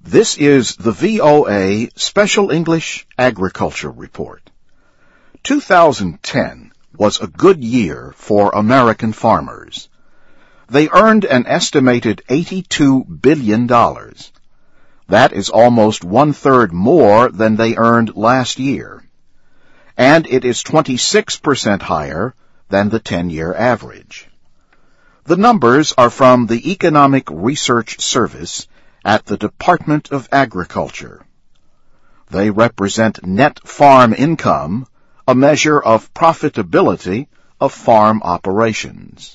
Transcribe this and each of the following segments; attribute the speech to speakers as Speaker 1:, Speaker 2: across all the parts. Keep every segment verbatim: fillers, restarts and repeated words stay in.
Speaker 1: This is the V O A Special English Agriculture Report. two thousand ten was a good year for American farmers. They earned an estimated eighty-two billion dollars. That is almost one-third more than they earned last year. And it is twenty-six percent higher than the ten-year average. The numbers are from the Economic Research Service at the Department of Agriculture. They represent net farm income, a measure of profitability of farm operations.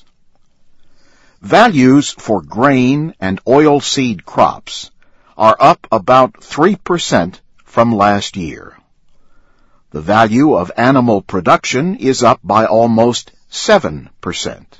Speaker 1: Values for grain and oilseed crops are up about three percent from last year. The value of animal production is up by almost seven percent.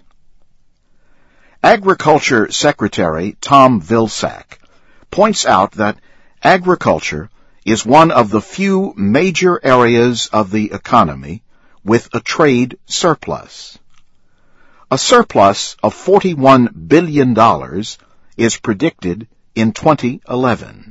Speaker 1: Agriculture Secretary Tom Vilsack points out that agriculture is one of the few major areas of the economy with a trade surplus. A surplus of forty-one billion dollars is predicted in twenty eleven.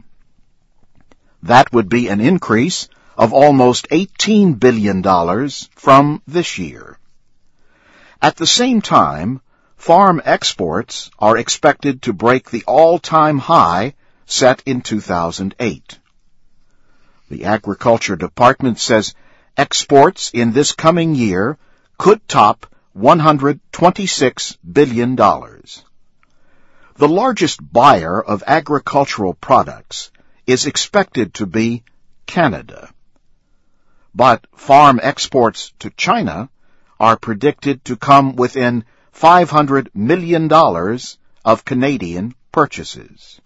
Speaker 1: That would be an increase of almost eighteen billion dollars from this year. At the same time, farm exports are expected to break the all-time high set in two thousand eight. The Agriculture Department says exports in this coming year could top one hundred twenty-six billion dollars. The largest buyer of agricultural products is expected to be Canada. But farm exports to China are predicted to come within five hundred million dollars of Canadian purchases.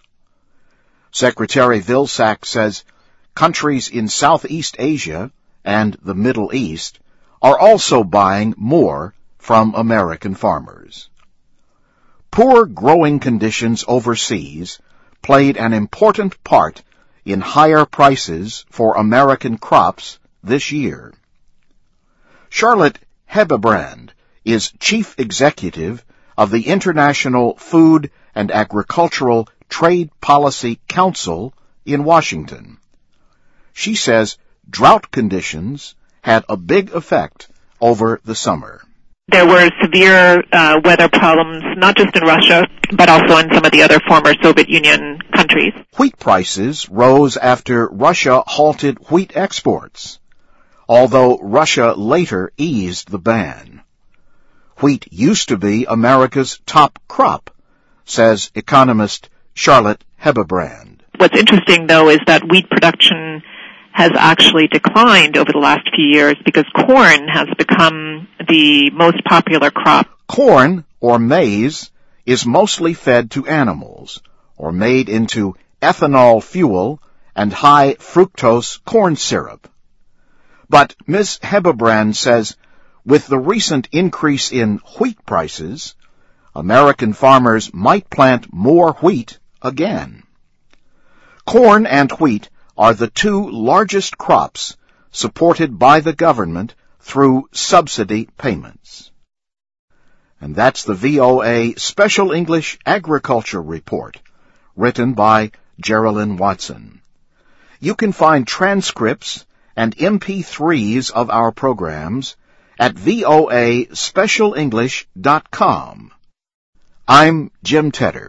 Speaker 1: Secretary Vilsack says countries in Southeast Asia and the Middle East are also buying more from American farmers. Poor growing conditions overseas played an important part in higher prices for American crops this year. Charlotte Hebebrand is Chief Executive of the International Food and Agricultural Trade Policy Council in Washington. She says drought conditions had a big effect over the summer.
Speaker 2: There were severe uh, weather problems, not just in Russia, but also in some of the other former Soviet Union countries.
Speaker 1: Wheat prices rose after Russia halted wheat exports, although Russia later eased the ban. Wheat used to be America's top crop, says economist Charlotte Hebebrand.
Speaker 2: What's interesting, though, is that wheat production has actually declined over the last few years because corn has become the most popular crop.
Speaker 1: Corn, or maize, is mostly fed to animals, or made into ethanol fuel and high fructose corn syrup. But Miz Hebebrand says with the recent increase in wheat prices, American farmers might plant more wheat again. Corn and wheat are the two largest crops supported by the government through subsidy payments. And that's the V O A Special English Agriculture Report, written by Geraldine Watson. You can find transcripts and M P threes of our programs at voa special english dot com. I'm Jim Tedder.